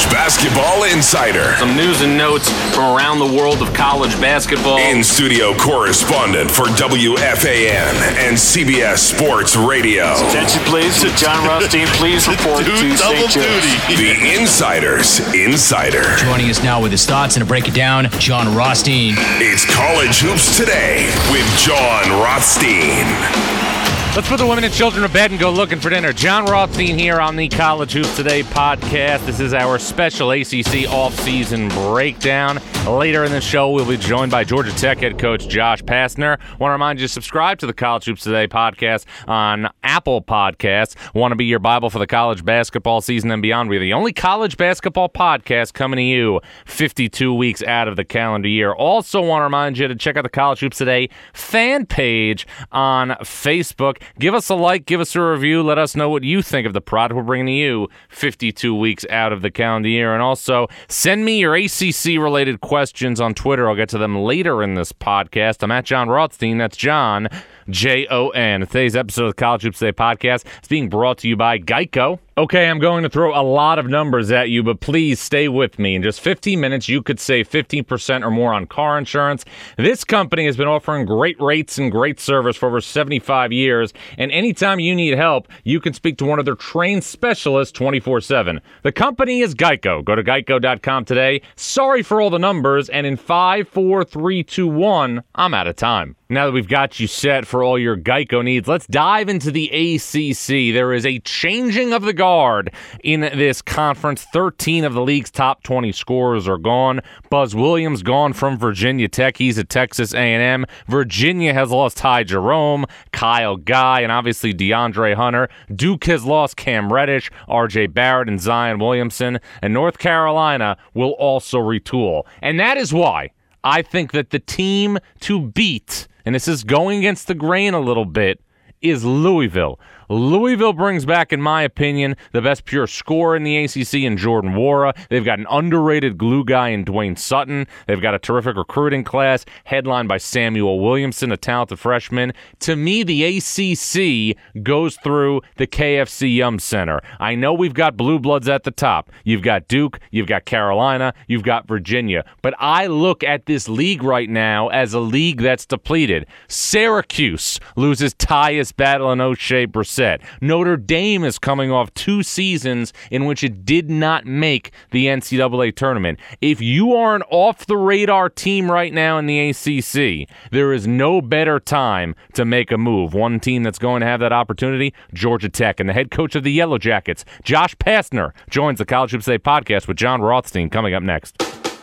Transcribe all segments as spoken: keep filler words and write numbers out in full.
College Basketball Insider. Some news and notes from around the world of college basketball. In-studio correspondent for W F A N and C B S Sports Radio. Attention please to John Rothstein. Please report Dude, to double Saint Joe's. The Insider's Insider. Joining us now with his thoughts and to break it down, John Rothstein. It's College Hoops Today with John Rothstein. Let's put the women and children to bed and go looking for dinner. John Rothstein here on the College Hoops Today podcast. This is our special A C C offseason breakdown. Later in the show, we'll be joined by Georgia Tech head coach Josh Pastner. Want to remind you to subscribe to the College Hoops Today podcast on Apple Podcasts. Want to be your Bible for the college basketball season and beyond. We're the only college basketball podcast coming to you fifty-two weeks out of the calendar year. Also want to remind you to check out the College Hoops Today fan page on Facebook. Give us a like, give us a review, let us know what you think of the product we're bringing to you fifty-two weeks out of the calendar year. And also, send me your A C C-related questions on Twitter. I'll get to them later in this podcast. I'm at John Rothstein. That's John, J O N. Today's episode of the College Hoops Today podcast is being brought to you by Geico. Okay, I'm going to throw a lot of numbers at you, but please stay with me. In just fifteen minutes, you could save fifteen percent or more on car insurance. This company has been offering great rates and great service for over seventy-five years, and anytime you need help, you can speak to one of their trained specialists twenty-four seven. The company is Geico. Go to geico dot com today. Sorry for all the numbers, and in five, four, three, two, one, I'm out of time. Now that we've got you set for all your Geico needs, let's dive into the A C C. There is a changing of the guard in this conference. thirteen of the league's top twenty scorers are gone. Buzz Williams gone from Virginia Tech. He's at Texas A and M. Virginia has lost Ty Jerome, Kyle Guy, and obviously DeAndre Hunter. Duke has lost Cam Reddish, R J Barrett, and Zion Williamson. And North Carolina will also retool. And that is why I think that the team to beat, and this is going against the grain a little bit, is Louisville. Louisville brings back, in my opinion, the best pure scorer in the A C C in Jordan Wara. They've got an underrated glue guy in Dwayne Sutton. They've got a terrific recruiting class headlined by Samuel Williamson, a talented freshman. To me, the A C C goes through the K F C Yum Center. I know we've got blue bloods at the top. You've got Duke, you've got Carolina, you've got Virginia. But I look at this league right now as a league that's depleted. Syracuse loses Tyus Battle and O'Shea Brissett. Notre Dame is coming off two seasons in which it did not make the N C double A tournament. If you are an off-the-radar team right now in the A C C, there is no better time to make a move. One team that's going to have that opportunity, Georgia Tech, and the head coach of the Yellow Jackets, Josh Pastner, joins the College Hoops Today podcast with John Rothstein coming up next.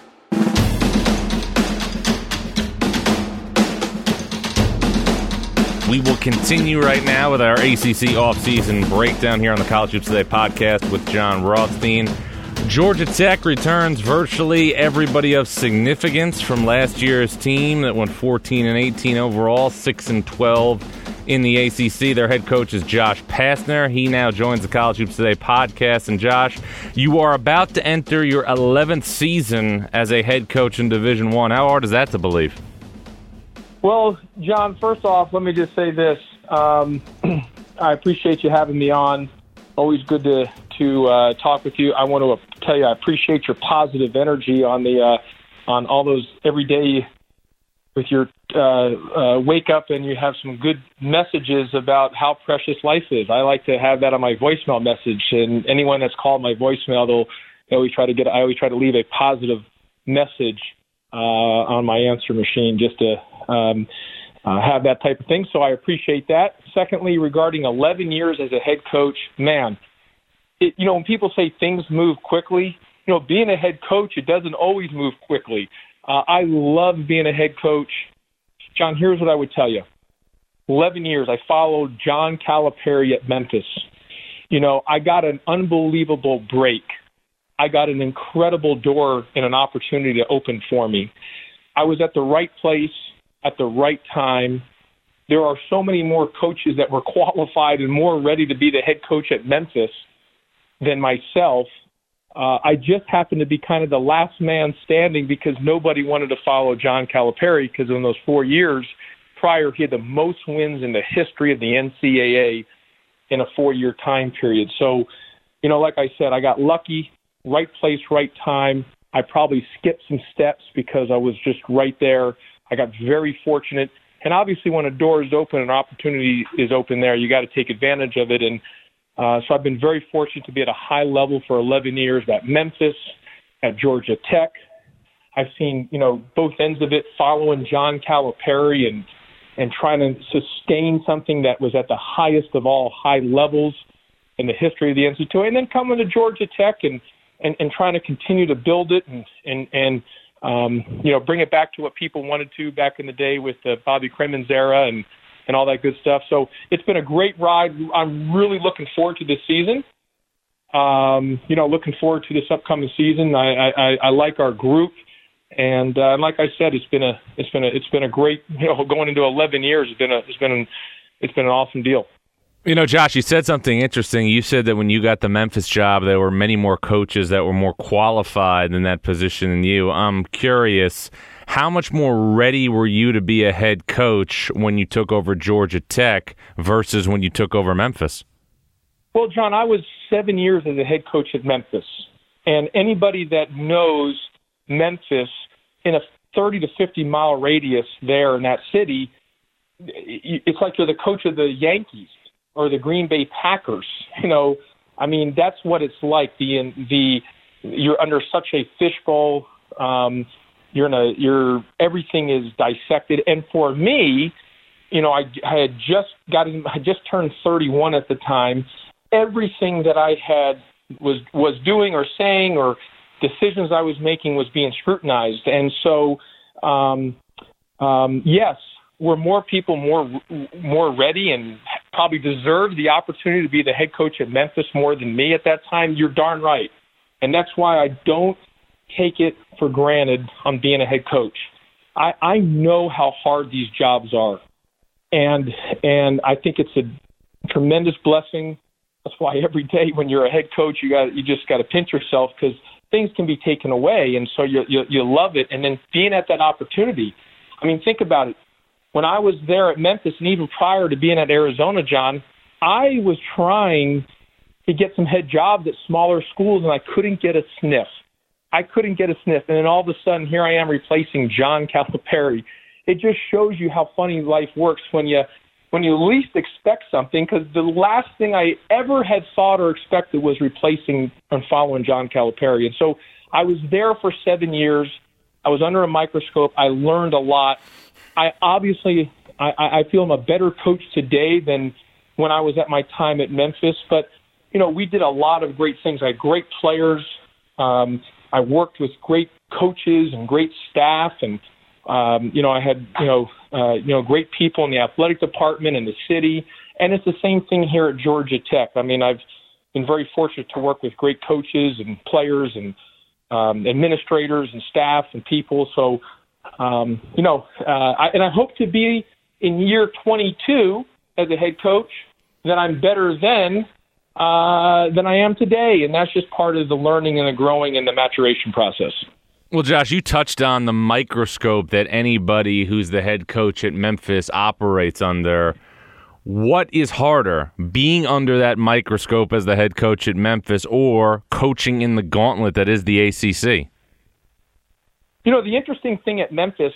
We will continue right now with our A C C offseason breakdown here on the College Hoops Today podcast with John Rothstein. Georgia Tech returns virtually everybody of significance from last year's team that went fourteen and eighteen overall, six and twelve in the A C C. Their head coach is Josh Pastner. He now joins the College Hoops Today podcast. And Josh, you are about to enter your eleventh season as a head coach in Division One. How hard is that to believe? Well, John, first off, let me just say this. Um, I appreciate you having me on. Always good to to uh, talk with you. I want to tell you I appreciate your positive energy on the uh, on all those every day with your uh, uh, wake up, and you have some good messages about how precious life is. I like to have that on my voicemail message, and anyone that's called my voicemail, they'll they always try to get. I always try to leave a positive message uh, on my answer machine just to. Um, uh, have that type of thing, so I appreciate that. Secondly, regarding eleven years as a head coach, man, it, you know, when people say things move quickly, you know, being a head coach, it doesn't always move quickly. Uh, I love being a head coach. John, here's what I would tell you. eleven years, I followed John Calipari at Memphis. You know, I got an unbelievable break. I got an incredible door and an opportunity to open for me. I was at the right place at the right time. There are so many more coaches that were qualified and more ready to be the head coach at Memphis than myself. Uh, I just happened to be kind of the last man standing because nobody wanted to follow John Calipari, because in those four years prior, he had the most wins in the history of the N C double A in a four-year time period. So, you know, like I said, I got lucky. right place, right time. I probably skipped some steps because I was just right there. I got very fortunate. And obviously when a door is open, an opportunity is open there, you got to take advantage of it. And uh, so I've been very fortunate to be at a high level for eleven years at Memphis, at Georgia Tech. I've seen, you know, both ends of it, following John Calipari and and trying to sustain something that was at the highest of all high levels in the history of the Institute, and then coming to Georgia Tech and, and, and trying to continue to build it and, and, and um, you know, bring it back to what people wanted to back in the day with the Bobby Cremins era and, and all that good stuff. So it's been a great ride. I'm really looking forward to this season. Um, you know, looking forward to this upcoming season. I, I, I like our group. And uh, like I said, it's been a it's been a it's been a great, you know, going into eleven years. It's been a it's been an, it's been an awesome deal. You know, Josh, you said something interesting. You said that when you got the Memphis job, there were many more coaches that were more qualified in that position than you. I'm curious, how much more ready were you to be a head coach when you took over Georgia Tech versus when you took over Memphis? Well, John, I was seven years as a head coach at Memphis, and anybody that knows Memphis in a thirty to fifty mile radius there in that city, it's like you're the coach of the Yankees or the Green Bay Packers. You know, I mean, that's what it's like. The the you're under such a fishbowl. Um, you're in a you're everything is dissected. And for me, you know, I, I had just gotten I just turned thirty-one at the time. Everything that I had was was doing or saying or decisions I was making was being scrutinized. And so, um, um, yes, were more people more more ready and probably deserved the opportunity to be the head coach at Memphis more than me at that time? You're darn right. And that's why I don't take it for granted on being a head coach. I, I know how hard these jobs are. And and I think it's a tremendous blessing. That's why every day when you're a head coach, you got you just got to pinch yourself because things can be taken away, and so you, you you love it. And then being at that opportunity, I mean, think about it. When I was there at Memphis, and even prior to being at Arizona, John, I was trying to get some head jobs at smaller schools, and I couldn't get a sniff. I couldn't get a sniff, and then all of a sudden, here I am replacing John Calipari. It just shows you how funny life works when you when you least expect something, because the last thing I ever had thought or expected was replacing and following John Calipari. And so I was there for seven years. I was under a microscope. I learned a lot. I obviously, I, I feel I'm a better coach today than when I was at my time at Memphis. But, you know, we did a lot of great things. I had great players. Um, I worked with great coaches and great staff, and Um, you know, I had, you know, uh, you know, great people in the athletic department in the city. And it's the same thing here at Georgia Tech. I mean, I've been very fortunate to work with great coaches and players and um, administrators and staff and people. So, um, you know, uh, I, and I hope to be in year twenty-two as a head coach that I'm better then uh, than I am today. And that's just part of the learning and the growing and the maturation process. Well, Josh, you touched on the microscope that anybody who's the head coach at Memphis operates under. What is harder, being under that microscope as the head coach at Memphis or coaching in the gauntlet that is the A C C? You know, the interesting thing at Memphis,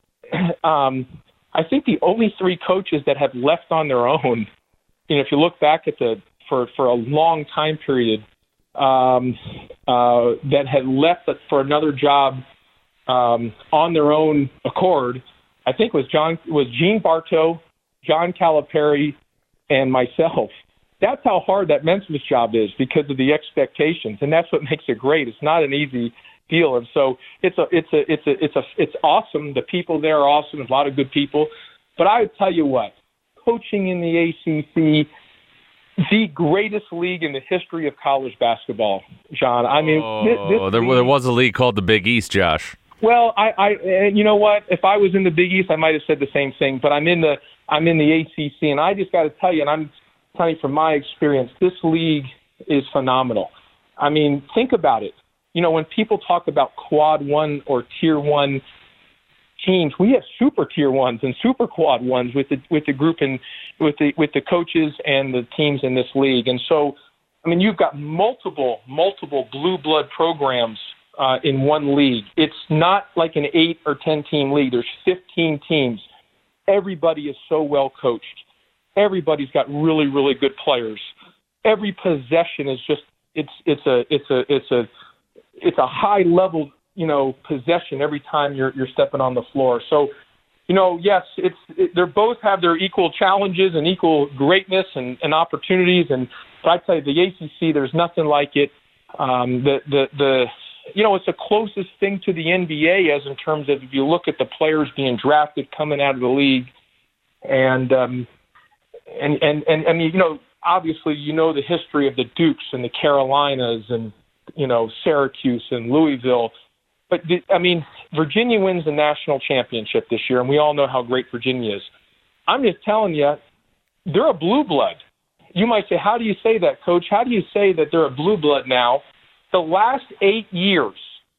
um, I think the only three coaches that have left on their own, you know, if you look back at the for, for a long time period, Um, uh, that had left for another job um, on their own accord, I think was John was Gene Bartow, John Calipari, and myself. That's how hard that Memphis job is because of the expectations, and that's what makes it great. It's not an easy deal, and so it's a it's a it's a it's a it's awesome. The people there are awesome. There's a lot of good people, but I would tell you what, coaching in the A C C. The greatest league in the history of college basketball, John. I mean, oh, this, this there, league, there was a league called the Big East, Josh. Well, I, I, and you know what? If I was in the Big East, I might have said the same thing. But I'm in the, I'm in the A C C, and I just got to tell you, and I'm telling you from my experience, this league is phenomenal. I mean, think about it. You know, when people talk about quad one or tier one teams, we have super tier ones and super quad ones with the with the group and with the with the coaches and the teams in this league. And so I mean, you've got multiple, multiple blue blood programs uh, in one league. It's not like an eight or ten team league. There's fifteen teams. Everybody is so well coached. Everybody's got really, really good players. Every possession is just it's it's a it's a it's a it's a high level, you know, possession every time you're you're stepping on the floor. So, you know, yes, it's it, they both have their equal challenges and equal greatness and, and opportunities. And but I tell you, the A C C, there's nothing like it. Um, the the the you know, it's the closest thing to the N B A as in terms of if you look at the players being drafted coming out of the league, and um, and and and I mean, you know, obviously, you know the history of the Dukes and the Carolinas and you know Syracuse and Louisville. But, I mean, Virginia wins the national championship this year, and we all know how great Virginia is. I'm just telling you, they're a blue blood. You might say, how do you say that, Coach? How do you say that they're a blue blood now? The last eight years,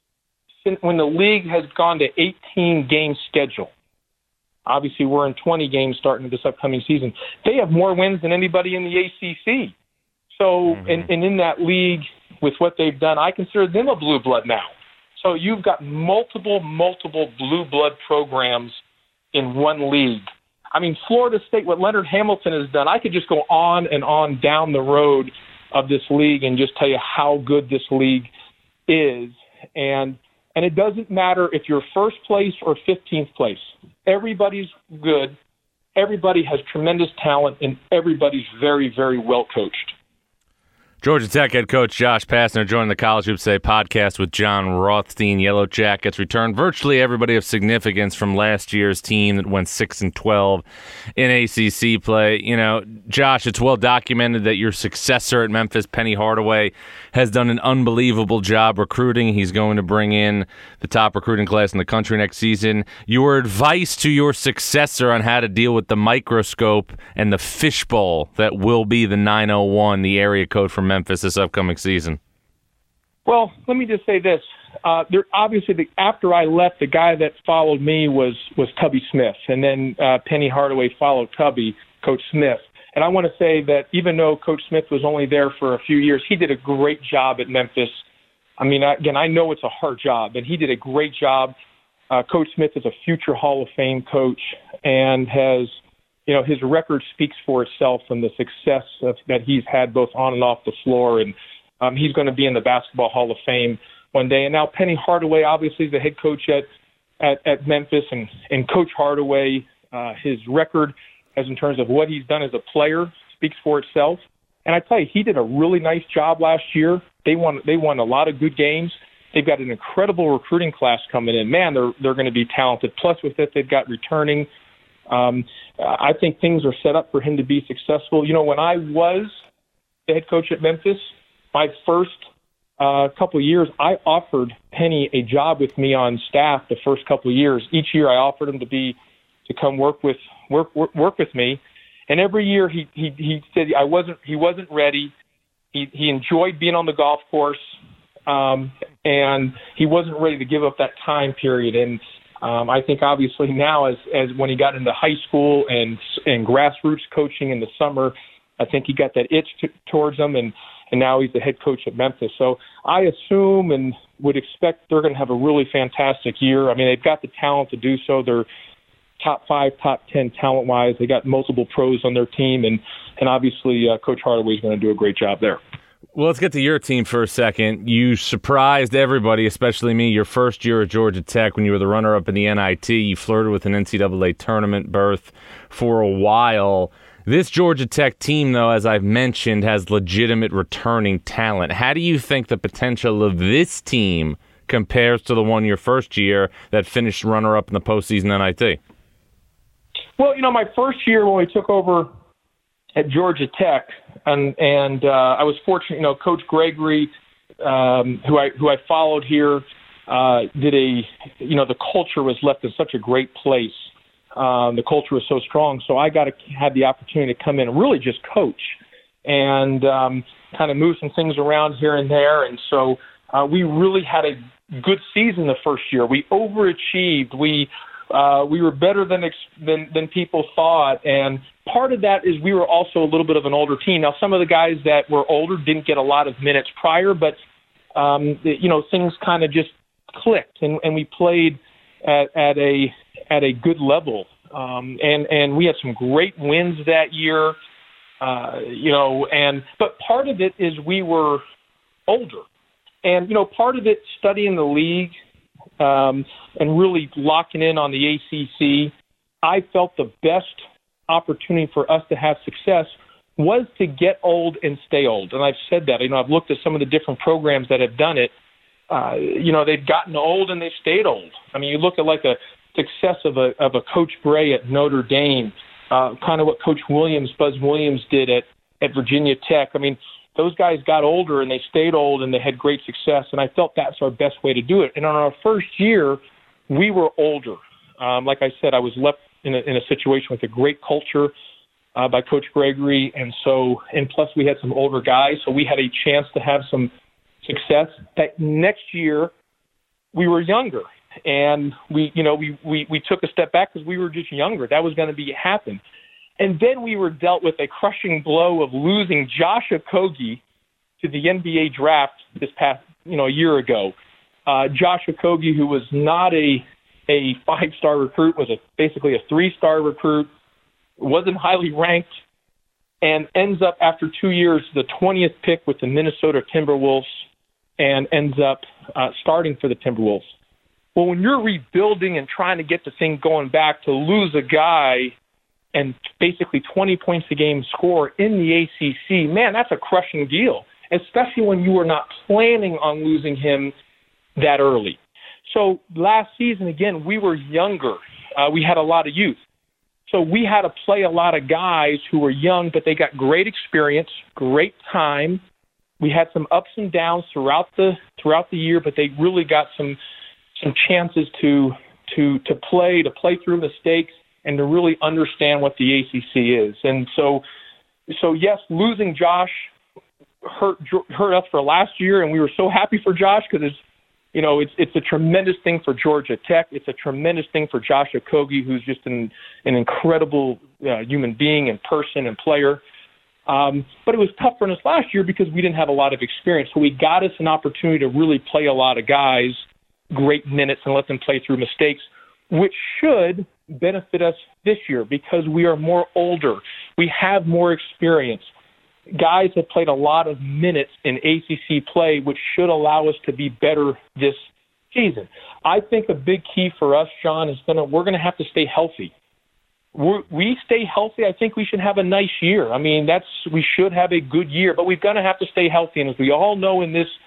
since when the league has gone to eighteen-game schedule, obviously we're in twenty games starting this upcoming season, they have more wins than anybody in the A C C. So, mm-hmm. and, and in that league, with what they've done, I consider them a blue blood now. So you've got multiple, multiple blue blood programs in one league. I mean, Florida State, what Leonard Hamilton has done, I could just go on and on down the road of this league and just tell you how good this league is. And and it doesn't matter if you're first place or fifteenth place. Everybody's good. Everybody has tremendous talent, and everybody's very, very well coached. Georgia Tech head coach Josh Pastner joining the College Hoops Today podcast with Jon Rothstein. Yellow Jackets return virtually everybody of significance from last year's team that went six and twelve in A C C play. You know, Josh, it's well documented that your successor at Memphis, Penny Hardaway, has done an unbelievable job recruiting. He's going to bring in the top recruiting class in the country next season. Your advice to your successor on how to deal with the microscope and the fishbowl that will be the nine oh one, the area code for Memphis this upcoming season? Well, let me just say this. Uh, there, obviously, the, after I left, the guy that followed me was, was Tubby Smith, and then uh, Penny Hardaway followed Tubby, Coach Smith. And I want to say that even though Coach Smith was only there for a few years, he did a great job at Memphis. I mean, I, again, I know it's a hard job, and he did a great job. Uh, Coach Smith is a future Hall of Fame coach and has – you know, his record speaks for itself and the success of, that he's had both on and off the floor. And um, he's going to be in the Basketball Hall of Fame one day. And now Penny Hardaway, obviously, is the head coach at, at, at Memphis. And, and Coach Hardaway, uh, his record as in terms of what he's done as a player speaks for itself. And I tell you, he did a really nice job last year. They won, they won a lot of good games. They've got an incredible recruiting class coming in. Man, they're, they're going to be talented. Plus, with it, they've got returning – Um, I think things are set up for him to be successful. You know, when I was the head coach at Memphis, my first uh, couple of years, I offered Penny a job with me on staff the first couple of years. Each year I offered him to be to come work with work work, work with me. And every year he, he he said I wasn't he wasn't ready. He he enjoyed being on the golf course, um, and he wasn't ready to give up that time period. And Um, I think obviously now as, as when he got into high school and and grassroots coaching in the summer, I think he got that itch to, towards him, and, and now he's the head coach at Memphis. So I assume and would expect they're going to have a really fantastic year. I mean, they've got the talent to do so. They're top five, top ten talent-wise. They got multiple pros on their team, and, and obviously uh, Coach Hardaway is going to do a great job there. Well, let's get to your team for a second. You surprised everybody, especially me, your first year at Georgia Tech when you were the runner-up in the N I T. You flirted with an N C double A tournament berth for a while. This Georgia Tech team, though, as I've mentioned, has legitimate returning talent. How do you think the potential of this team compares to the one your first year that finished runner-up in the postseason N I T? Well, you know, my first year when we took over at Georgia Tech, and and uh, I was fortunate. You know, Coach Gregory, um, who I who I followed here, uh, did a you know the culture was left in such a great place. Um, the culture was so strong, so I got to had the opportunity to come in and really just coach and um, kind of move some things around here and there. And so uh, we really had a good season the first year. We overachieved. We Uh, we were better than, ex- than than people thought, and part of that is we were also a little bit of an older team. Now, some of the guys that were older didn't get a lot of minutes prior, but um, you know, things kind of just clicked, and, and we played at, at a at a good level, um, and and we had some great wins that year. Uh, you know, and but part of it is we were older, and you know, part of it studying the league. Um, and really locking in on the A C C, I felt the best opportunity for us to have success was to get old and stay old. And I've said that. You know, I've looked at some of the different programs that have done it. Uh, you know, they've gotten old and they've stayed old. I mean, you look at like a success of a of a Coach Bray at Notre Dame, uh, kind of what Coach Williams, Buzz Williams, did at at Virginia Tech. I mean, those guys got older and they stayed old and they had great success, and I felt that's our best way to do it. And on our first year, we were older. Um, like I said, I was left in a, in a situation with a great culture uh, by Coach Gregory, and so and plus we had some older guys, so we had a chance to have some success. That next year, we were younger, and we you know we we, we took a step back because we were just younger. That was going to be happen. And then we were dealt with a crushing blow of losing Josh Okogie to the N B A draft this past, you know, a year ago. Uh, Josh Okogie, who was not a a five-star recruit, was a, basically a three-star recruit, wasn't highly ranked, and ends up after two years the twentieth pick with the Minnesota Timberwolves, and ends up uh, starting for the Timberwolves. Well, when you're rebuilding and trying to get the thing going back, to lose a guy and basically twenty points a game score in the A C C, man, that's a crushing deal, especially when you were not planning on losing him that early. So last season, again, we were younger. Uh, we had a lot of youth. So we had to play a lot of guys who were young, but they got great experience, great time. We had some ups and downs throughout the throughout the year, but they really got some some chances to to to play, to play through mistakes, and to really understand what the A C C is. And so, so yes, losing Josh hurt hurt us for last year, and we were so happy for Josh because it's, you know, it's it's a tremendous thing for Georgia Tech. It's a tremendous thing for Josh Okogie, who's just an an incredible uh, human being and person and player. Um, but it was tough for us last year because we didn't have a lot of experience. So we got us an opportunity to really play a lot of guys great minutes and let them play through mistakes, which should benefit us this year because we are more older. We have more experience. Guys have played a lot of minutes in A C C play, which should allow us to be better this season. I think a big key for us, John, is gonna we're going to have to stay healthy. We're, we stay healthy, I think we should have a nice year. I mean, that's we should have a good year, but we're going to have to stay healthy. And as we all know in this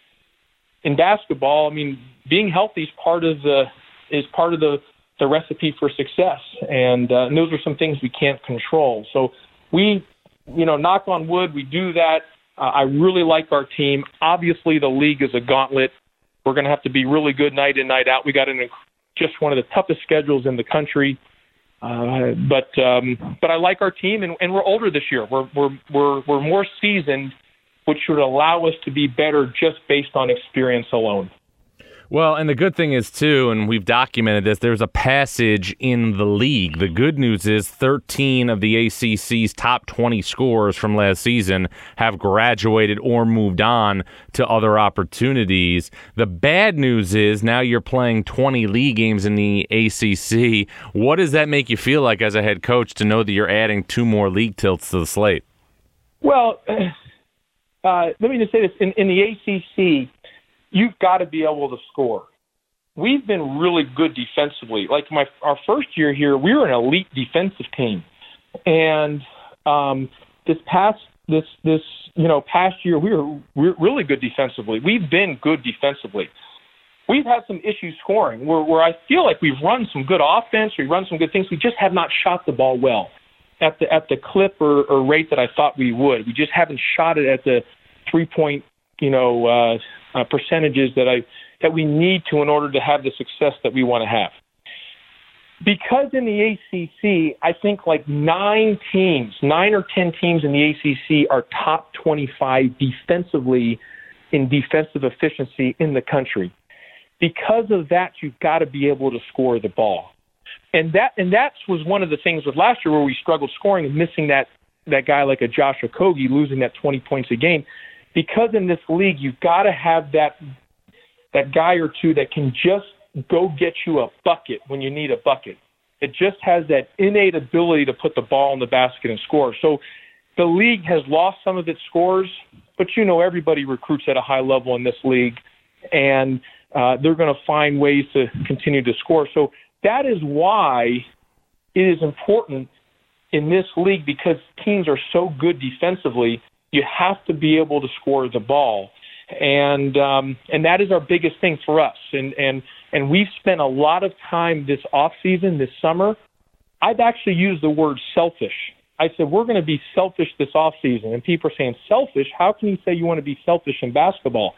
in basketball, I mean, being healthy is part of the is part of the the recipe for success, and, uh, and those are some things we can't control. So we, you know, knock on wood, we do that. Uh, I really like our team. Obviously, the league is a gauntlet. We're going to have to be really good night in, night out. We got an, just one of the toughest schedules in the country. Uh, but um, but I like our team, and, and we're older this year. We're we're we're we're more seasoned, which should allow us to be better just based on experience alone. Well, and the good thing is, too, and we've documented this, there's a passage in the league. The good news is thirteen of the A C C's top twenty scorers from last season have graduated or moved on to other opportunities. The bad news is now you're playing twenty league games in the A C C. What does that make you feel like as a head coach to know that you're adding two more league tilts to the slate? Well, uh, let me just say this. In, in the A C C, you've got to be able to score. We've been really good defensively. Like my our first year here, we were an elite defensive team, and um, this past this this you know past year we were we were really good defensively. We've been good defensively. We've had some issues scoring where where I feel like we've run some good offense, we run some good things. We just have not shot the ball well at the at the clip or, or rate that I thought we would. We just haven't shot it at the three point you know. Uh, Uh, percentages that I that we need to in order to have the success that we want to have. Because in the A C C, I think like nine teams, nine or ten teams in the A C C are top twenty-five defensively in defensive efficiency in the country. Because of that, you've got to be able to score the ball. And that and that was one of the things with last year where we struggled scoring and missing that, that guy like a Josh Okogie losing that twenty points a game. Because in this league, you've got to have that that guy or two that can just go get you a bucket when you need a bucket. It just has that innate ability to put the ball in the basket and score. So the league has lost some of its scores, but you know everybody recruits at a high level in this league, and uh, they're going to find ways to continue to score. So that is why it is important in this league, because teams are so good defensively, you have to be able to score the ball. And um, and that is our biggest thing for us. And, and and we've spent a lot of time this offseason, this summer. I've actually used the word selfish. I said, we're going to be selfish this offseason. And people are saying, selfish? How can you say you want to be selfish in basketball?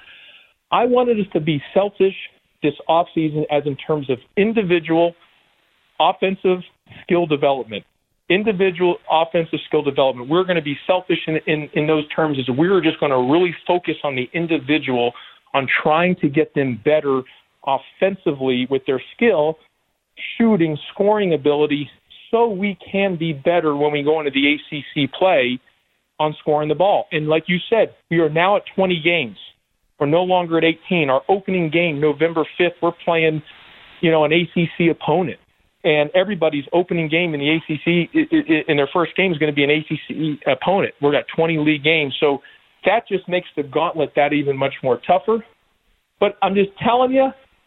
I wanted us to be selfish this offseason as in terms of individual offensive skill development. Individual offensive skill development. We're going to be selfish in, in, in those terms as we're just going to really focus on the individual, on trying to get them better offensively with their skill, shooting, scoring ability, so we can be better when we go into the A C C play on scoring the ball. And like you said, we are now at twenty games. We're no longer at eighteen. Our opening game, November fifth, we're playing, you know, an A C C opponent. And everybody's opening game in the A C C, in their first game, is going to be an A C C opponent. We're at twenty league games. So that just makes the gauntlet that even much more tougher. But I'm just telling you,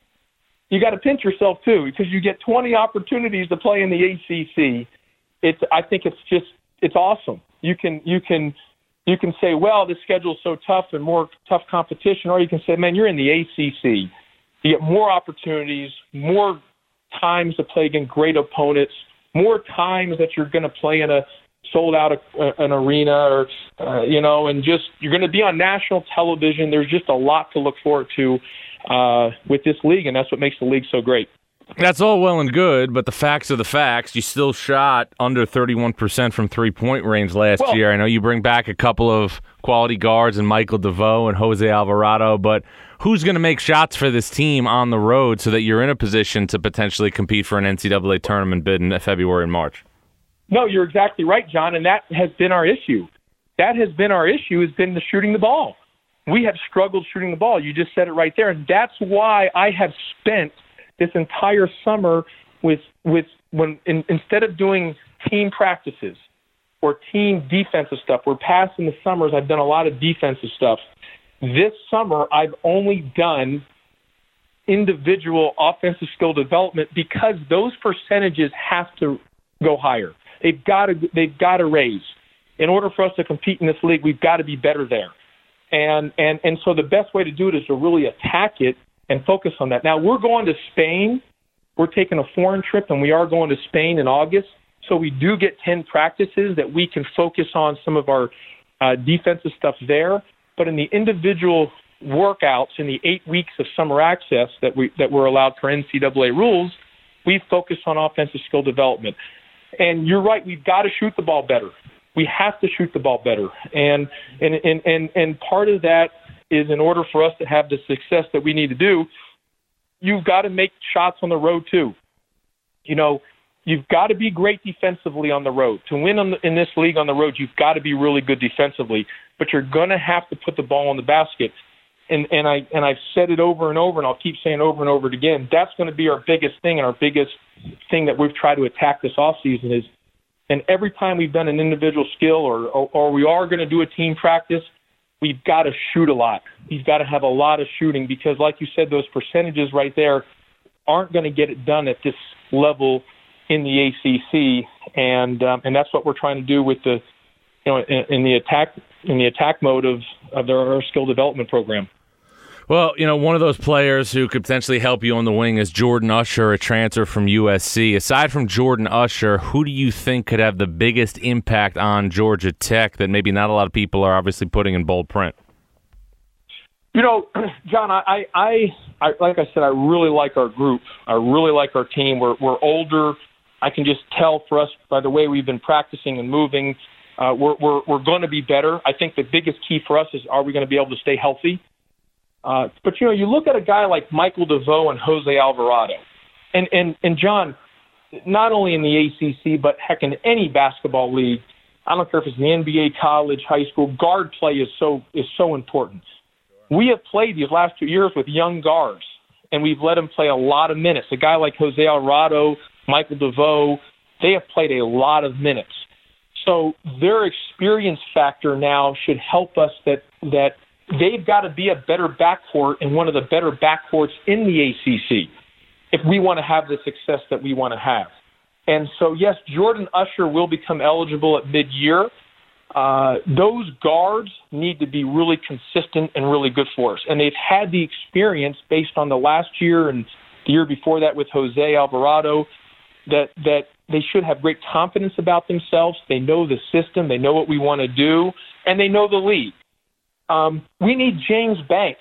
you got to pinch yourself too, because you get twenty opportunities to play in the A C C. It's, I think it's just, it's awesome. You can, you can, you can say, well, this schedule's so tough and more tough competition, or you can say, man, you're in the A C C. You get more opportunities, more times to play against great opponents, more times that you're going to play in a sold out uh, an arena, or uh, you know, and just you're going to be on national television. There's just a lot to look forward to uh, with this league, and that's what makes the league so great. That's all well and good, but the facts are the facts. You still shot under thirty-one percent from three-point range last well, year. I know you bring back a couple of quality guards and Michael DeVoe and Jose Alvarado, but who's going to make shots for this team on the road so that you're in a position to potentially compete for an N C double A tournament bid in February and March? No, you're exactly right, John, and that has been our issue. That has been our issue, has been the shooting the ball. We have struggled shooting the ball. You just said it right there, and that's why I have spent this entire summer with with when in, instead of doing team practices or team defensive stuff, we're past in the summers. I've done a lot of defensive stuff. This summer, I've only done individual offensive skill development because those percentages have to go higher. They've got to they've got to raise. In order for us to compete in this league, we've got to be better there. And and and so the best way to do it is to really attack it and focus on that. Now, we're going to Spain. We're taking a foreign trip, and we are going to Spain in August. So we do get ten practices that we can focus on some of our uh, defensive stuff there. But in the individual workouts, in the eight weeks of summer access that, we, that we're allowed per N C double A rules, we focus on offensive skill development. And you're right, we've got to shoot the ball better. We have to shoot the ball better. And and, and, and, and part of that is, in order for us to have the success that we need to do, you've got to make shots on the road too. You know, you've got to be great defensively on the road. To win on the, in this league on the road, you've got to be really good defensively, but you're going to have to put the ball in the basket. And and I and I've said it over and over, and I'll keep saying over and over again. That's going to be our biggest thing, and our biggest thing that we've tried to attack this offseason is. And every time we've done an individual skill, or or, or we are going to do a team practice, we've got to shoot a lot. We've got to have a lot of shooting because, like you said, those percentages right there aren't going to get it done at this level in the A C C, and um, and that's what we're trying to do with the, you know, in, in the attack in the attack mode of of their our skill development program. Well, you know, one of those players who could potentially help you on the wing is Jordan Usher, a transfer from U S C. Aside from Jordan Usher, who do you think could have the biggest impact on Georgia Tech that maybe not a lot of people are obviously putting in bold print? You know, John, I, I, I like I said, I really like our group. I really like our team. We're we're older. I can just tell for us by the way we've been practicing and moving, uh, we're we're we're going to be better. I think the biggest key for us is, are we going to be able to stay healthy? Uh, but, you know, you look at a guy like Michael DeVoe and Jose Alvarado. And, and, and John, not only in the A C C, but heck, in any basketball league. I don't care if it's in the N B A, college, high school. Guard play is so is so important. We have played these last two years with young guards, and we've let them play a lot of minutes. A guy like Jose Alvarado, Michael DeVoe, they have played a lot of minutes. So their experience factor now should help us that that they've got to be a better backcourt and one of the better backcourts in the A C C if we want to have the success that we want to have. And so, yes, Jordan Usher will become eligible at mid-year. Uh, those guards need to be really consistent and really good for us. And they've had the experience based on the last year and the year before that with Jose Alvarado that that they should have great confidence about themselves. They know the system. They know what we want to do. And they know the league. Um, we need James Banks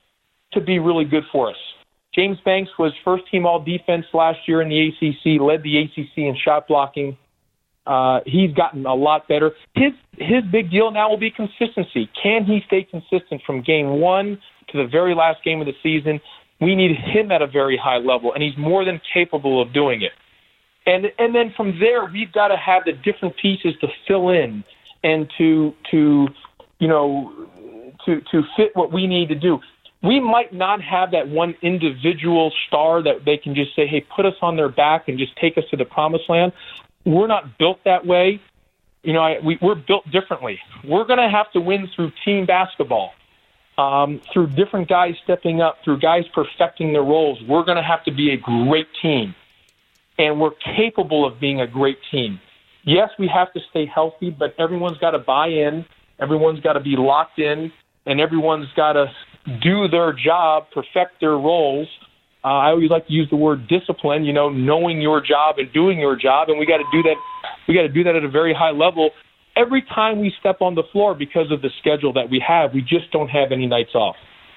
to be really good for us. James Banks was first-team all-defense last year in the A C C, led the A C C in shot blocking. Uh, he's gotten a lot better. His his big deal now will be consistency. Can he stay consistent from game one to the very last game of the season? We need him at a very high level, and he's more than capable of doing it. And and then from there, we've got to have the different pieces to fill in and to to you know to to fit what we need to do. We might not have that one individual star that they can just say, hey, put us on their back and just take us to the promised land. We're not built that way. You know, I, we, we're built differently. We're going to have to win through team basketball, um, through different guys stepping up, through guys perfecting their roles. We're going to have to be a great team, and we're capable of being a great team. Yes, we have to stay healthy, but everyone's got to buy in. Everyone's got to be locked in, and everyone's got to do their job, perfect their roles. Uh, I always like to use the word discipline, you know, knowing your job and doing your job, and we got to do that. We got to do that at a very high level every time we step on the floor because of the schedule that we have. We just don't have any nights off.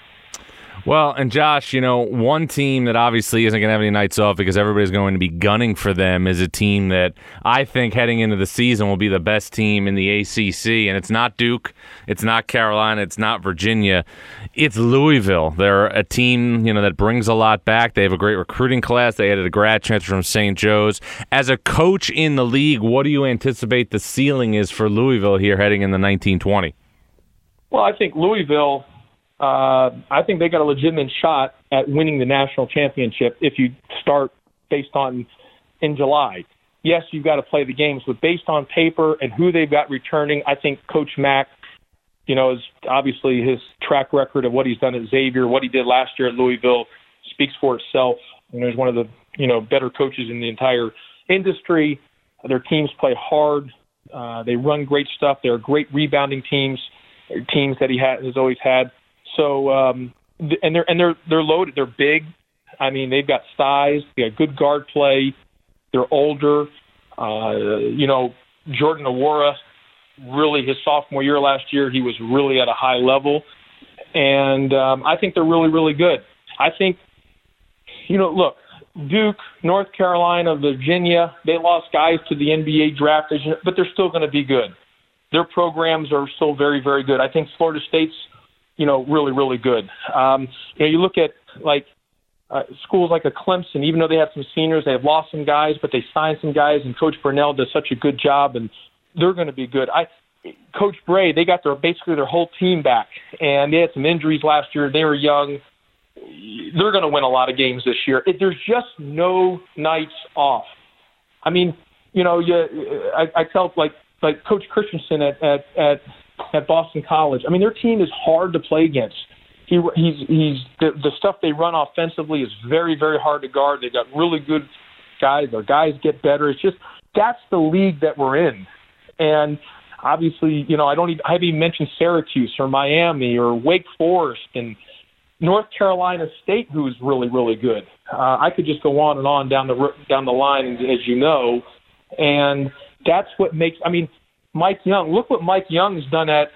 Well, and Josh, you know, one team that obviously isn't going to have any nights off because everybody's going to be gunning for them is a team that I think heading into the season will be the best team in the A C C. And it's not Duke, it's not Carolina, it's not Virginia. It's Louisville. They're a team, you know, that brings a lot back. They have a great recruiting class. They added a grad transfer from Saint Joe's. As a coach in the league, what do you anticipate the ceiling is for Louisville here heading into nineteen twenty? Well, I think Louisville... Uh, I think they got a legitimate shot at winning the national championship if you start based on in July. Yes, you've got to play the games, but based on paper and who they've got returning, I think Coach Mack, you know, is obviously his track record of what he's done at Xavier, what he did last year at Louisville speaks for itself. And he's one of the, you know, better coaches in the entire industry. Their teams play hard. Uh, they run great stuff. They're great rebounding teams, They're teams that he ha- has always had. So, um, and they're and they're they're loaded. They're big. I mean, they've got size. They got good guard play. They're older. Uh, you know, Jordan Nwora, really his sophomore year last year, he was really at a high level, and um, I think they're really really good. I think, you know, look, Duke, North Carolina, Virginia, they lost guys to the N B A draft, but they're still going to be good. Their programs are still very very good. I think Florida State's, you know, really, really good. Um, you know, you look at, like, uh, schools like a Clemson, even though they have some seniors, they have lost some guys, but they signed some guys, and Coach Burnell does such a good job, and they're going to be good. I, Coach Bray, they got their basically their whole team back, and they had some injuries last year. They were young. They're going to win a lot of games this year. It, there's just no nights off. I mean, you know, you, I, I tell, like, like Coach Christensen at, at, at at Boston College. I mean, their team is hard to play against. He, he's, he's the, the stuff they run offensively is very, very hard to guard. They've got really good guys. Their guys get better. It's just that's the league that we're in. And obviously, you know, I don't even I haven't even mentioned Syracuse or Miami or Wake Forest and North Carolina State, who is really, really good. Uh, I could just go on and on down the down the line, as you know, and that's what makes. I mean. Mike Young, look what Mike Young's done at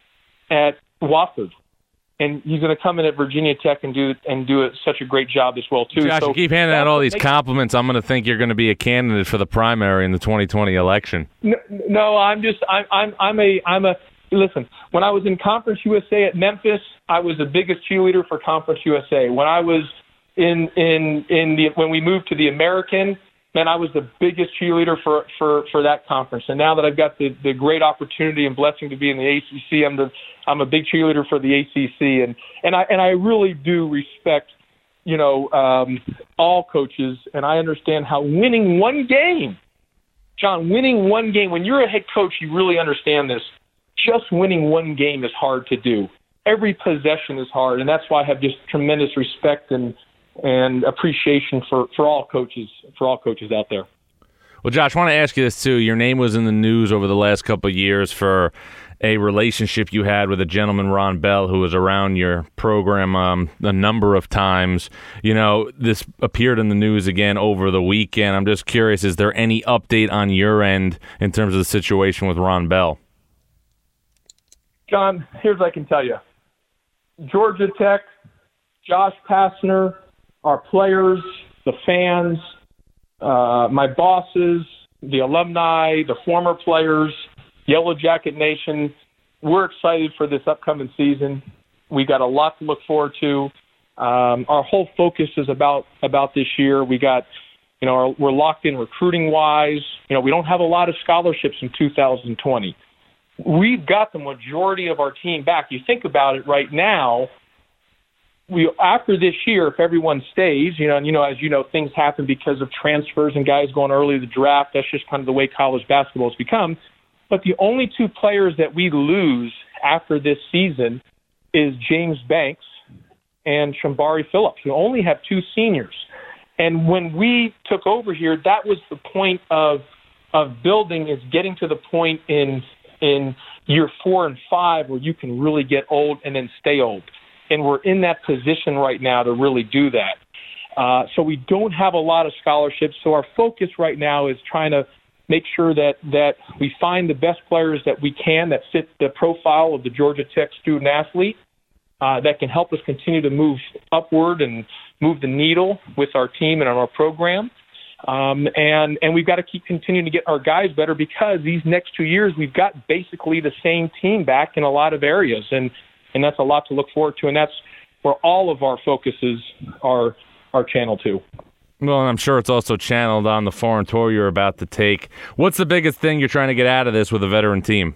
at Wofford, and he's going to come in at Virginia Tech and do and do it, such a great job as well too. Josh, so you keep handing out all these compliments. I'm going to think you're going to be a candidate for the primary in the twenty twenty election. No, no I'm just I'm I'm I'm a I'm a listen. When I was in Conference U S A at Memphis, I was the biggest cheerleader for Conference U S A. When I was in in in the when we moved to the American, man, I was the biggest cheerleader for, for, for that conference. And now that I've got the, the great opportunity and blessing to be in the A C C, I'm the I'm a big cheerleader for the A C C. And, and I and I really do respect, you know, um, all coaches, and I understand how winning one game, John, winning one game, when you're a head coach, you really understand this. Just winning one game is hard to do. Every possession is hard, and that's why I have just tremendous respect and and appreciation for, for all coaches, for all coaches out there. Well, Josh, I want to ask you this too. Your name was in the news over the last couple of years for a relationship you had with a gentleman, Ron Bell, who was around your program um, a number of times. You know, this appeared in the news again over the weekend. I'm just curious, is there any update on your end in terms of the situation with Ron Bell? John, here's what I can tell you. Georgia Tech, Josh Pastner, our players, the fans, uh, my bosses, the alumni, the former players, Yellow Jacket Nation, we're excited for this upcoming season. We got a lot to look forward to. Um, our whole focus is about about this year. We got, you know, our, we're locked in recruiting wise. You know, we don't have a lot of scholarships in two thousand twenty. We've got the majority of our team back. You think about it right now. We after this year, if everyone stays, you know, and you know, as you know, things happen because of transfers and guys going early to the draft. That's just kind of the way college basketball has become. But the only two players that we lose after this season is James Banks and Shambari Phillips. We only have two seniors. And when we took over here, that was the point of of building, is getting to the point in in year four and five where you can really get old and then stay old. And we're in that position right now to really do that. Uh, so we don't have a lot of scholarships. So our focus right now is trying to make sure that, that we find the best players that we can that fit the profile of the Georgia Tech student athlete, uh, that can help us continue to move upward and move the needle with our team and our program. Um, and, and we've got to keep continuing to get our guys better, because these next two years we've got basically the same team back in a lot of areas. And, and that's a lot to look forward to. And that's where all of our focuses are, are channeled to. Well, and I'm sure it's also channeled on the foreign tour you're about to take. What's the biggest thing you're trying to get out of this with a veteran team?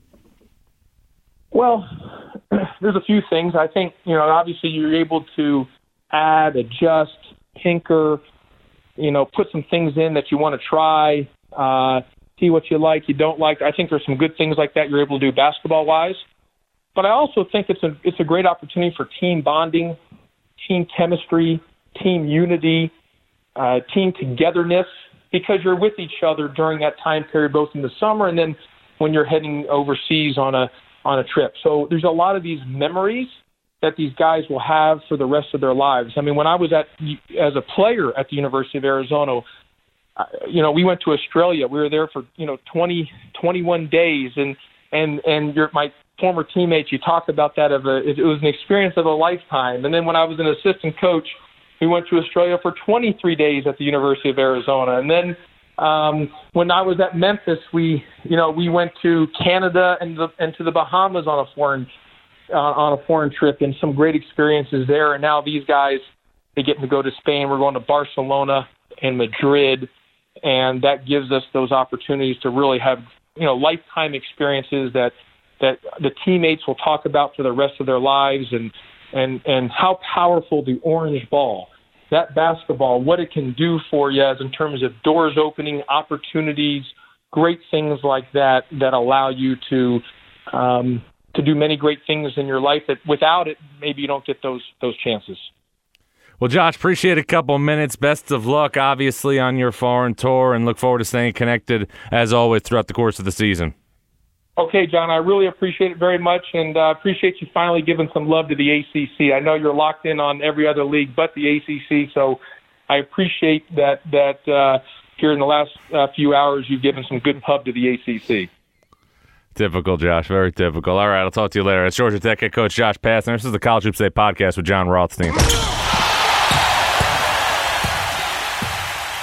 Well, there's a few things. I think, you know, obviously you're able to add, adjust, tinker, you know, put some things in that you want to try, uh, see what you like, you don't like. I think there's some good things like that you're able to do basketball-wise. But I also think it's a it's a great opportunity for team bonding, team chemistry, team unity, uh, team togetherness, because you're with each other during that time period, both in the summer and then when you're heading overseas on a on a trip. So there's a lot of these memories that these guys will have for the rest of their lives. I mean, when I was at as a player at the University of Arizona, uh, you know, we went to Australia. We were there for, you know, twenty, twenty-one days, and and and your my former teammates, you talk about that of a it was an experience of a lifetime. And then when I was an assistant coach, we went to Australia for twenty-three days at the University of Arizona. And then um, when I was at Memphis, we you know we went to Canada and the, and to the Bahamas on a foreign uh, on a foreign trip, and some great experiences there. And now these guys, they get to go to Spain. We're going to Barcelona and Madrid, and that gives us those opportunities to really have, you know, lifetime experiences that that the teammates will talk about for the rest of their lives, and and and how powerful the orange ball, that basketball, what it can do for you as in terms of doors opening, opportunities, great things like that that allow you to um, to do many great things in your life that without it, maybe you don't get those those chances. Well, Josh, appreciate a couple minutes. Best of luck, obviously, on your foreign tour, and look forward to staying connected, as always, throughout the course of the season. Okay, John, I really appreciate it very much, and I uh, appreciate you finally giving some love to the A C C. I know you're locked in on every other league but the A C C, so I appreciate that that uh, here in the last uh, few hours you've given some good pub to the A C C. Typical, Josh. Very typical. All right, I'll talk to you later. It's Georgia Tech head coach Josh Pastner. This is the College Hoops Today podcast with John Rothstein.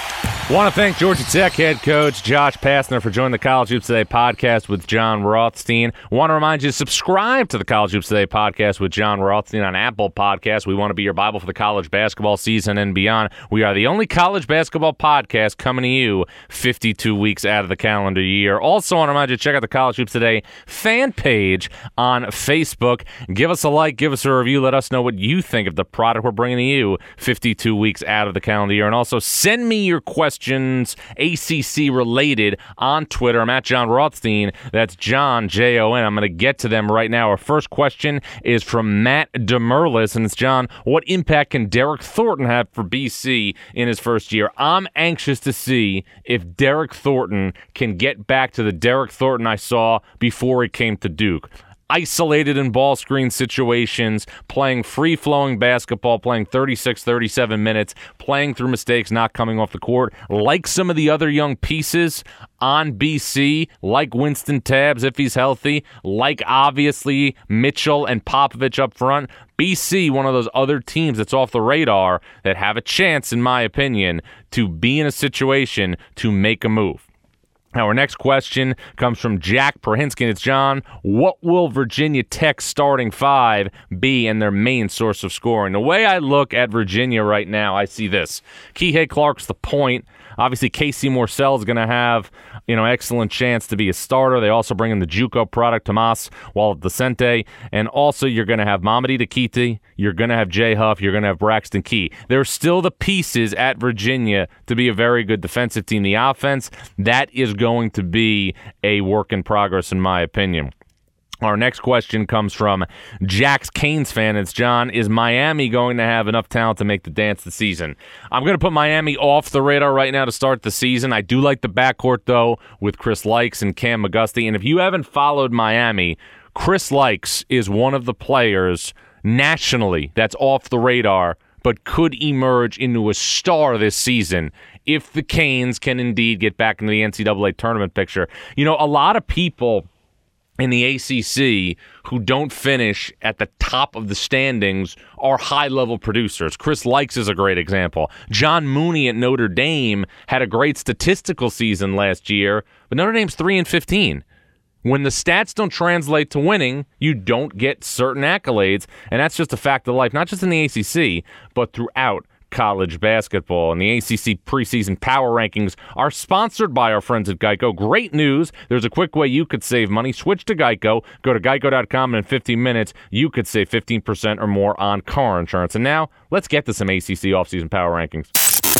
Want to thank Georgia Tech head coach Josh Pastner for joining the College Hoops Today podcast with John Rothstein. Want to remind you to subscribe to the College Hoops Today podcast with John Rothstein on Apple Podcasts. We want to be your Bible for the college basketball season and beyond. We are the only college basketball podcast coming to you fifty-two weeks out of the calendar year. Also want to remind you to check out the College Hoops Today fan page on Facebook. Give us a like, give us a review, let us know what you think of the product we're bringing to you fifty-two weeks out of the calendar year. And also send me your questions. Questions A C C related on Twitter. I'm at John Rothstein. That's John, J O N. I'm going to get to them right now. Our first question is from Matt Demerlis, and it's, John, what impact can Derek Thornton have for B C in his first year? I'm anxious to see if Derek Thornton can get back to the Derek Thornton I saw before he came to Duke. Isolated in ball screen situations, playing free-flowing basketball, playing thirty-six, thirty-seven minutes, playing through mistakes, not coming off the court. Like some of the other young pieces on B C, like Winston Tabbs if he's healthy, like obviously Mitchell and Popovich up front. B C, one of those other teams that's off the radar that have a chance, in my opinion, to be in a situation to make a move. Our next question comes from Jack Perhinsky. It's, John, what will Virginia Tech's starting five be and their main source of scoring? The way I look at Virginia right now, I see this. Kihei Clark's the point. Obviously, Casey Morsell is going to have, you know, excellent chance to be a starter. They also bring in the JUCO product, Tomas Waldescente. And also, you're going to have Mamadi Diakite. You're going to have Jay Huff. You're going to have Braxton Key. There are still the pieces at Virginia to be a very good defensive team. The offense, that is going to be a work in progress, in my opinion. Our next question comes from Jack's Canes fan. It's, John, is Miami going to have enough talent to make the dance this season? I'm going to put Miami off the radar right now to start the season. I do like the backcourt, though, with Chris Likes and Cam McGusty. And if you haven't followed Miami, Chris Likes is one of the players nationally that's off the radar but could emerge into a star this season if the Canes can indeed get back into the N C double A tournament picture. You know, a lot of people in the A C C who don't finish at the top of the standings are high-level producers. Chris Likes is a great example. John Mooney at Notre Dame had a great statistical season last year, but Notre Dame's three and fifteen. When the stats don't translate to winning, you don't get certain accolades, and that's just a fact of life, not just in the A C C, but throughout college basketball. And the A C C preseason power rankings are sponsored by our friends at Geico. Great news. There's a quick way you could save money. Switch to Geico. Go to geico dot com, and in fifteen minutes, you could save fifteen percent or more on car insurance. And now, let's get to some A C C offseason power rankings.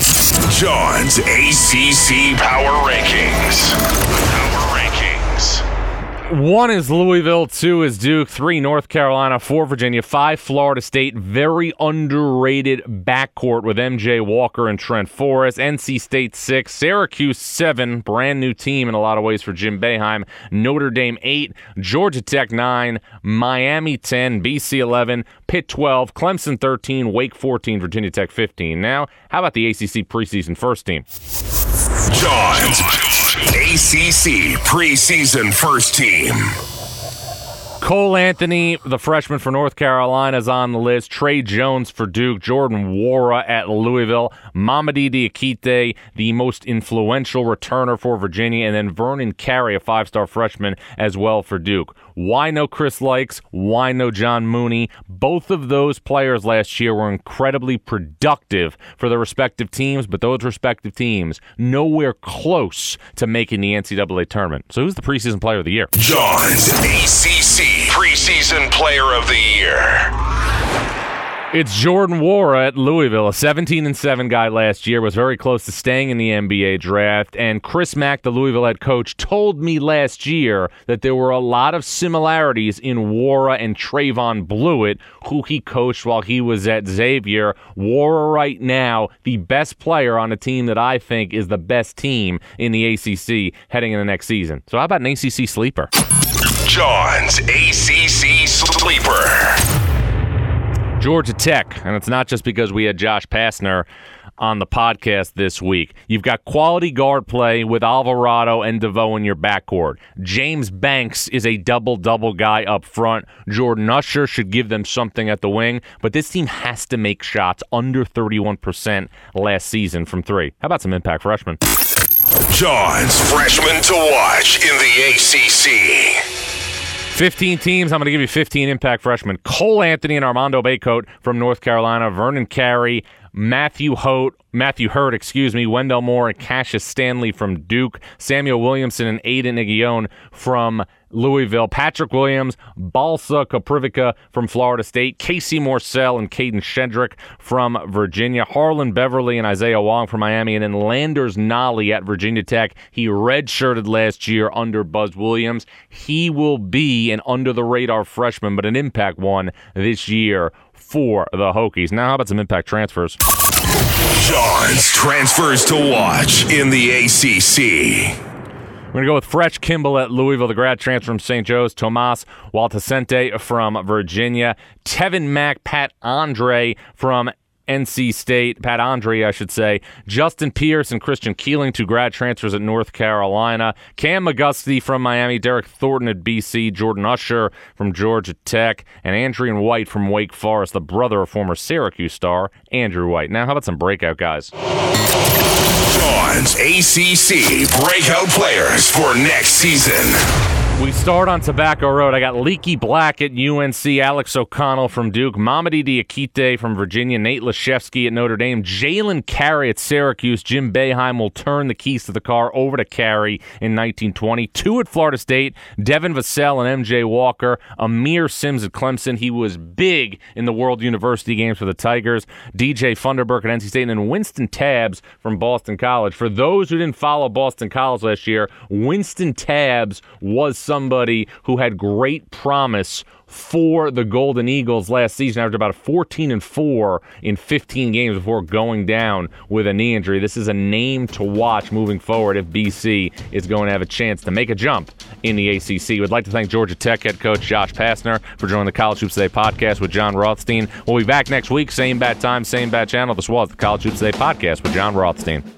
John's A C C Power Rankings. Power Rankings. One is Louisville, two is Duke, three North Carolina, four Virginia, five Florida State. Very underrated backcourt with M J Walker and Trent Forrest. N C State, six. Syracuse, seven. Brand new team in a lot of ways for Jim Boeheim. Notre Dame, eight. Georgia Tech, nine. Miami, ten. B C, eleven. Pitt, twelve. Clemson, thirteen. Wake, fourteen. Virginia Tech, fifteen. Now, how about the A C C preseason first team? John's A C C preseason first team. Cole Anthony, the freshman for North Carolina, is on the list. Trey Jones for Duke. Jordan Nwora at Louisville. Mamadi Diakite, the most influential returner for Virginia. And then Vernon Carey, a five-star freshman, as well for Duke. Why no Chris Likes? Why no John Mooney? Both of those players last year were incredibly productive for their respective teams, but those respective teams nowhere close to making the N C double A tournament. So who's the preseason player of the year? John's A C C preseason player of the year. It's Jordan Nwora at Louisville, a seventeen and seven guy last year, was very close to staying in the N B A draft, and Chris Mack, the Louisville head coach, told me last year that there were a lot of similarities in Nwora and Trayvon Blewett, who he coached while he was at Xavier. Nwora right now, the best player on a team that I think is the best team in the A C C heading in the next season. So how about an A C C sleeper? John's A C C sleeper. Georgia Tech, and it's not just because we had Josh Pastner on the podcast this week. You've got quality guard play with Alvarado and DeVoe in your backcourt. James Banks is a double-double guy up front. Jordan Usher should give them something at the wing, but this team has to make shots under thirty-one percent last season from three. How about some impact freshmen? John's freshman to watch in the A C C. fifteen teams. I'm going to give you fifteen impact freshmen. Cole Anthony and Armando Bacot from North Carolina. Vernon Carey, Matthew Holt, Matthew Hurt, excuse me, Wendell Moore and Cassius Stanley from Duke. Samuel Williamson and Aiden Igione from Louisville. Patrick Williams, Balsa Koprivica from Florida State. Casey Morsell and Caden Shedrick from Virginia. Harlan Beverly and Isaiah Wong from Miami. And then Landers Nolly at Virginia Tech. He redshirted last year under Buzz Williams. He will be an under-the-radar freshman, but an impact one this year for the Hokies. Now, how about some impact transfers? John's transfers to watch in the A C C. We're going to go with Fresh Kimball at Louisville, the grad transfer from Saint Joe's. Tomas Waltacente from Virginia. Tevin Mack, Pat Andre from N C State. Pat Andre, I should say. Justin Pierce and Christian Keeling, two grad transfers at North Carolina. Cam McGusty from Miami. Derek Thornton at B C. Jordan Usher from Georgia Tech. And Andrian White from Wake Forest, the brother of former Syracuse star Andrew White. Now, how about some breakout guys? John's A C C breakout players for next season. We start on Tobacco Road. I got Leaky Black at U N C, Alex O'Connell from Duke, Mamadi Diakite from Virginia, Nate Laszewski at Notre Dame, Jalen Carey at Syracuse. Jim Boeheim will turn the keys to the car over to Carey in nineteen twenty. Two at Florida State, Devin Vassell and M J Walker. Amir Sims at Clemson. He was big in the World University games for the Tigers. D J Funderburk at N C State, and then Winston Tabbs from Boston College. For those who didn't follow Boston College last year, Winston Tabbs was somebody who had great promise for the Golden Eagles last season after about fourteen and four in fifteen games before going down with a knee injury. This is a name to watch moving forward if B C is going to have a chance to make a jump in the A C C. We'd like to thank Georgia Tech head coach Josh Pastner for joining the College Hoops Today podcast with John Rothstein. We'll be back next week, same bat time, same bat channel. This was the College Hoops Today podcast with John Rothstein.